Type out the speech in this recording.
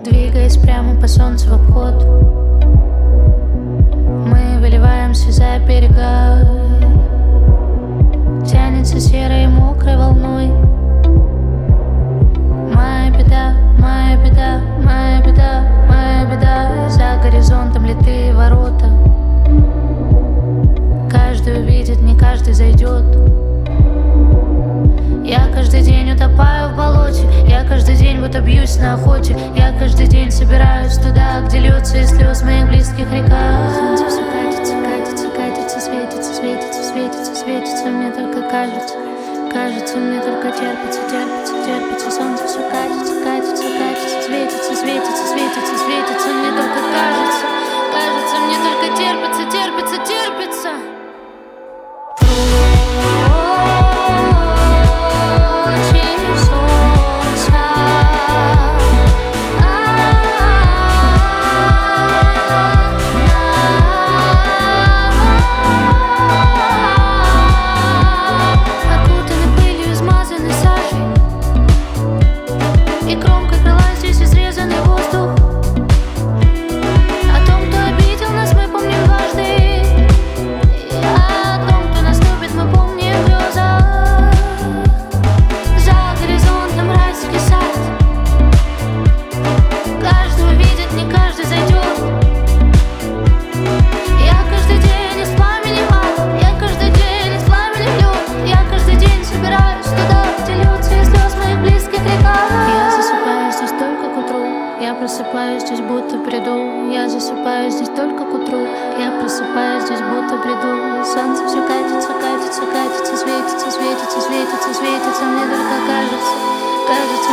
Двигаясь прямо по солнцу в обход, мы выливаемся за берега. Тянется серой мокрой волной. Моя беда, моя беда, моя беда, моя беда. За горизонтом литые ворота. Каждый увидит, не каждый зайдет. Я каждый день утопаю в болоте. Я каждый день будто бьюсь на охоте. Я каждый день собираюсь туда, где льется из слез моих близких река. Солнце все катится, катится, катится, светится, светится, светится, светится. Мне только кажется, кажется, мне только терпится, терпится, терпится. Солнце все катится, катится, катится, светится, светится, светится, светится. Мне только кажется, кажется, мне только терпится, терпится, терпится. И громкой крыла здесь изрезанный воздух. О том, кто обидел нас, мы помним дважды. А о том, кто нас любит, мы помним в грезах. За горизонтом райский сад. Каждый увидит, не каждый зайдет. Я каждый день из пламени ад. Я каждый день из пламени лед. Я каждый день собираюсь туда, где льется из слез моих близких река. Я просыпаюсь здесь, будто бреду. Я засыпаю здесь только к утру. Я просыпаюсь здесь, будто бреду. Солнце все катится, катится, катится, светится, светится, светится, светится. Мне только кажется, кажется.